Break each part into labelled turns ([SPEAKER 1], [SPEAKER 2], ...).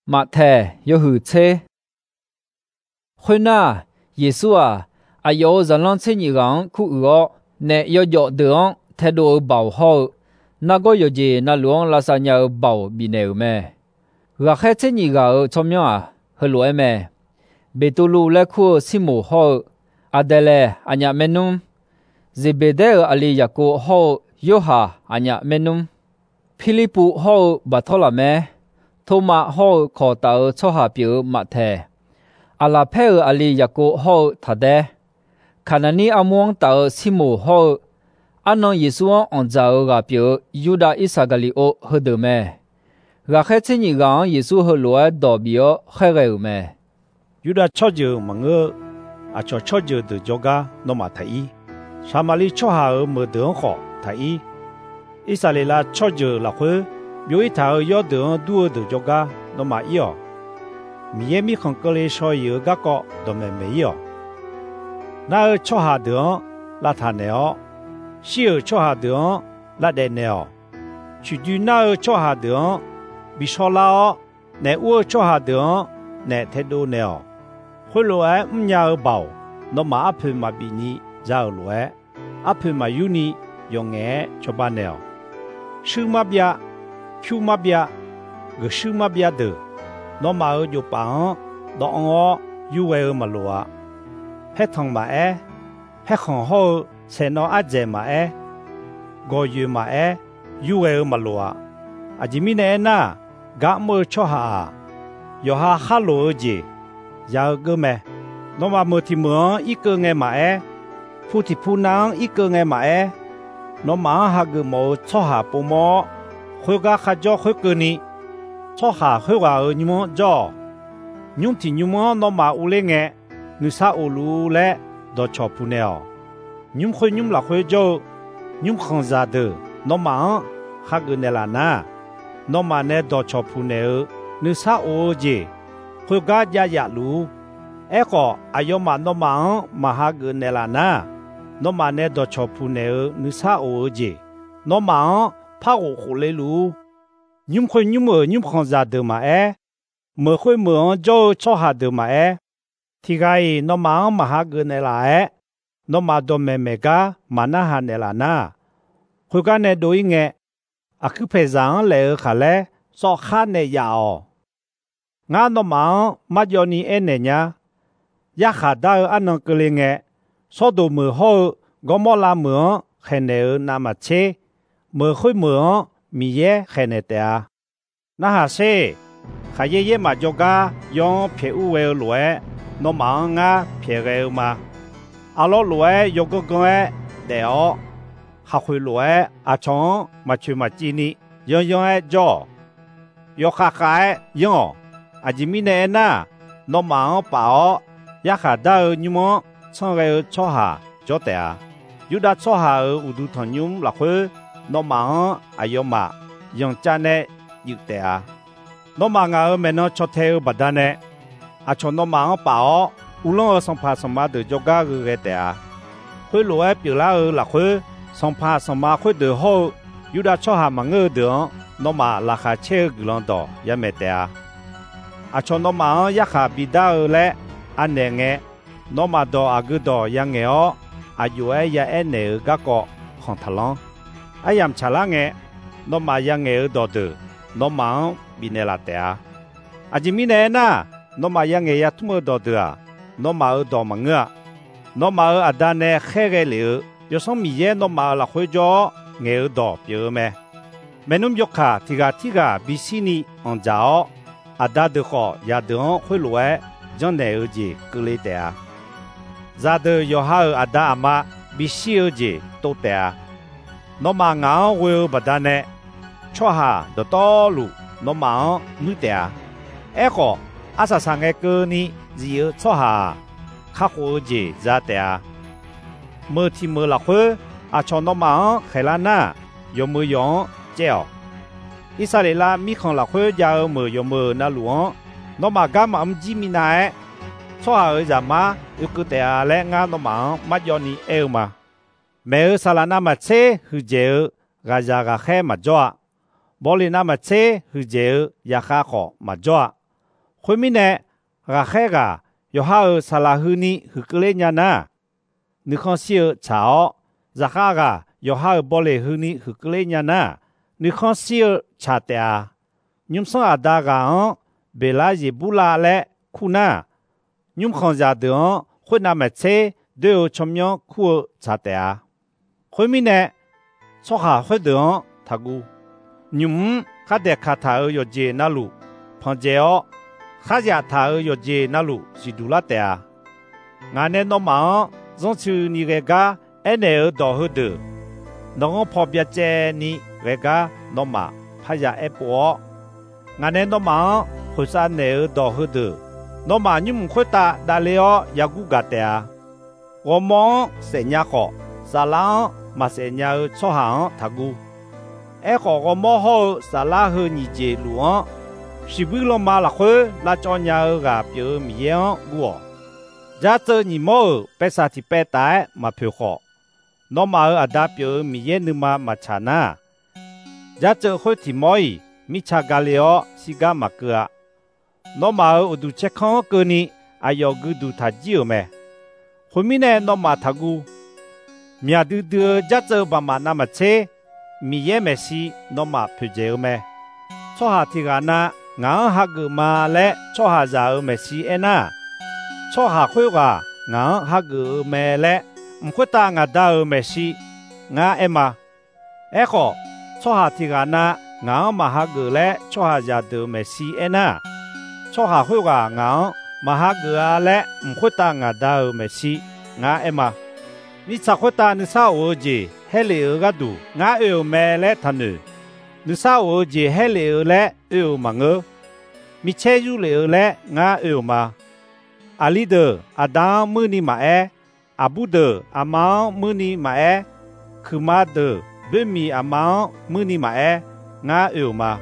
[SPEAKER 1] 马太有后车。会那耶稣啊，有人让车你讲苦饿，呢要要得态度饱好，那个有些那路拉萨要饱比牛咩？我开车你个怎么样啊？和路咩？别多路来苦西木好，得嘞，呀没弄，这别的里呀个好，有哈呀没弄，霹雳布好不拖了咩？托马好考到错下表马太，阿拉佩尔里呀个好他的，看那你阿蒙到西木好，阿能耶稣按照个表，犹大伊撒格里奥和得咩？我开车你讲耶稣和罗代表海个咩？
[SPEAKER 2] 犹大超就蒙个，超就的教家诺马太伊，撒玛利超下尔没得好太伊，以色列拉超就拉回。有一条要得多的国家，那么有，米也米看个来说有个个都没有。那超下得拉他呢？西尔超下得拉的呢？去对那超下得比说啦，那我超下得那太多呢？回来唔要包，那么阿婆嘛比你早来，阿婆嘛有你用眼做办了，是嘛别。Q 马边，个树马边的，那马儿就帮，那我有为尔马路啊，还汤马哎，还很好，才那阿姐马哎，个月马哎，有为尔马路啊，阿吉米呢那，噶么吃哈，有哈哈罗尔姐，要个咩？那马么提么一个爱马哎，ผู้ที่ผู้นาง一个爱马哎，那马哈个么吃哈不么？会个还叫会个呢，错下会话你们叫，用听你们那马乌来个，你啥乌路来到桥铺呢？你们会你们拉会叫，你们看啥的？那马还个那啦呢？那马呢到桥铺呢？你啥乌子？会个呀路，哎个哎哟马那马还个那啦呢？那马呢到桥铺呢？你啥乌子？那马。怕我回来路，你们会你们看啥的嘛？哎，没会没就做下的嘛？哎，提个那忙嘛哈个那啦哎，那嘛都没个嘛那哈那啦那，会个那都应该，去培养来下来做下那呀哦，俺那忙嘛叫你哎那呀，也下到俺那个哩个，说都没好，我莫拉没还那那么切。没会没米耶还能得啊？那还是还爷嘛就个用皮乌为来，那忙啊皮个嘛，阿拉来有个个得哦，还会来阿从嘛去嘛几呢？用哎做，有还用，阿吉米呢那，那忙包也还到你们从个做下做得啊？有的做下乌都同用落去。那忙有嘛用真呢有的啊，那忙我们那出头不得呢，从那忙包无论上怕什么的就搞个的啊，会来表达了会上怕什么会的好，有的出下忙个的，那么拉下车个啷到也没得啊，从那忙一下比到来安那个，那么到个到样个哦，有也安那个个看他啷。哎呀，查啦个，那么样个多的，那么比那拉的啊，阿吉米呢那，那么样个也多么多的啊，那么多么个，那么阿达呢黑个了，有什么嘢那么拉会做，个多比如咩？没弄有卡，提个比西尼按照，阿达的好也等会来，将那儿子过来的啊，咋的有好阿达阿妈比西儿子都的啊。那么俺会不但呢，吃下的道路，那么没得啊。哎个，阿啥上个歌呢？只有吃下，卡火节咋的啊？没提没了会，吃那么海南那有没用叫？以色列啦，米看了会有没那路？那么干嘛唔知米奈？吃下儿子嘛，有个的啊嘞，俺那么没要你爱嘛。没有啥啦，那么车和就个家个海嘛做，玻璃那么车和就也还好嘛做， khối mi nè gà khe gà yo ha ở sa la hư ni hư cơ lê nhà na nữ con siêu cháo giá gà gà yo ha ở bò lê hư ni hư cơ lê nhà na nữ con siêu chả tè nhung song à đa gà bê la gì bù la lệ khu na nhung con già đường khối nam mẹ chế đều chấm nhau khu chả tè khối mi nè cho hà khối đường thà gu nhung khá đẹp khá thà ở yo dê na lu phong dê khá giả thà ở yo dê na lu chỉ đủ la tè ngài nên nó mà giống như ni cái gà anh ở đó hơn được nó không phổ biến chế ni cái gà nó mà phải giả ép bỏ ngài nên nó mà hồi sáng này ở đó hơn được nó mà nhưng khối ta đã leo ya gu gà tè我们是nhà họ沙拉mà是nhà cho hàng thà gu ai họ我们好沙拉和你接路是为了嘛啦会啦做nhà gà biểu miệng gu giá trị你mua bé sa thì bé đại mà phiếu họ nó mà ở đã biểu miệng nữa mà chả na giá trị khối thì mỗi mi cha gà liao si gà mà cửa nó mà ở đủ check không cơ ni ai yêu gu đủ thà chiều mẹ hồi mi nè nó mà thà gu mía đưa giá trị mà na mà chế miệng mẹ si nó mà phiếu chiều mẹ cho hà thì gà na ngang hà gu mà lẽ cho hà giá ở mẹ si na cho hà khối gà ngang hà gu mẹ lẽ khối ta ngà đa ở mẹ si ngà em à ai họ cho hà thì gà na ngang mà hà gu lẽ cho hà giá ở mẹ si na cho hà khối gà ngang mà hà gu lẽ khối ta ngà đa ở mẹ si ngà em à mi cha khối ta nữ sao ở gì hay lẽ ở gà đủ ngà ở mẹ lẽ thằng nữ sao ở gì hay lẽ ở lẽ ở mà ngơ mi che du lẽ ở lẽ ngà ở mà Ali de Adam muni mae Abu de Ama muni mae Kuma de Bemi Ama muni mae nga ma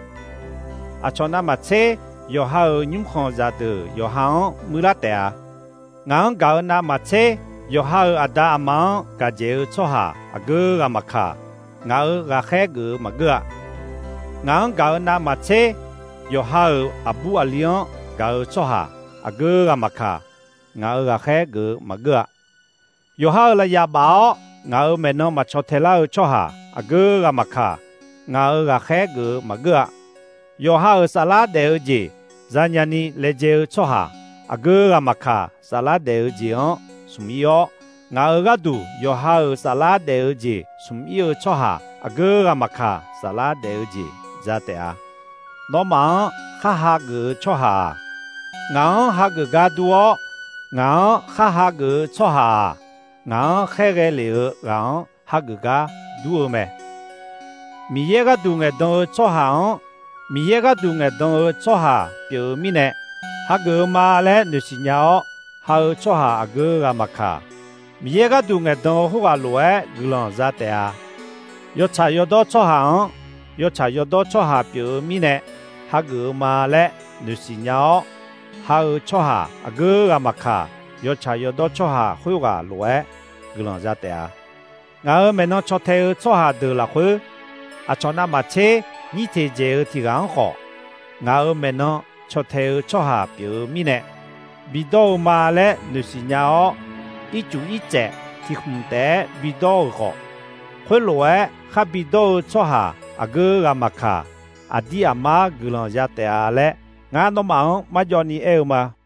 [SPEAKER 2] achona ma che yo ha nyum khon za de yo ha mula te nga ga na ma che yo ha ada ama ka je cho ha ag ga ma kha nga ga khe gu ma ga nga ga na ma che yo ha Abu Alion ga cho ha ag ga ma kha nga ga khe gu ma ga yo ha la ya ba nga me no ma cho the la cho ha ag ga ma kha nga ga khe gu ma ga yo ha sa la de ji zanyani le je cho ha ag ga ma kha sa la de ji sum yo nga ga du yo ha sa la de ji sum yo cho ha ag ga ma kha sa la de ji za te a no ma ha gu cho ha nga ha gu ga du nga ha gu cho ha nga khe ge le nga ha gu ga du me mi ye ga du nge do cho ha mi ye ga du nge do cho ha biểu mi ne ha gu ma le nu si nya ha cho ha ag ga ma kha mi ye ga du nge do hu ga lo e gu lon za te a yo cha yo do cho ha yo cha yo do cho ha biểu mi ne ha gu ma le nu si nya ha cho ha ag ga ma kha yo cha yo do cho ha hu ga lo e gu lon za te a nga me no cho the cho ha de la hu a cho na ma che ni te je ti gang ho nga me no cho the cho ha biểu mi ne bi do ma le nu si nya o i chu i che ti khum te bi do ho hu lo e kha bi do cho ha ag ga ma kha a di ama gu lon za te a le nga no ma ma jo ni e ma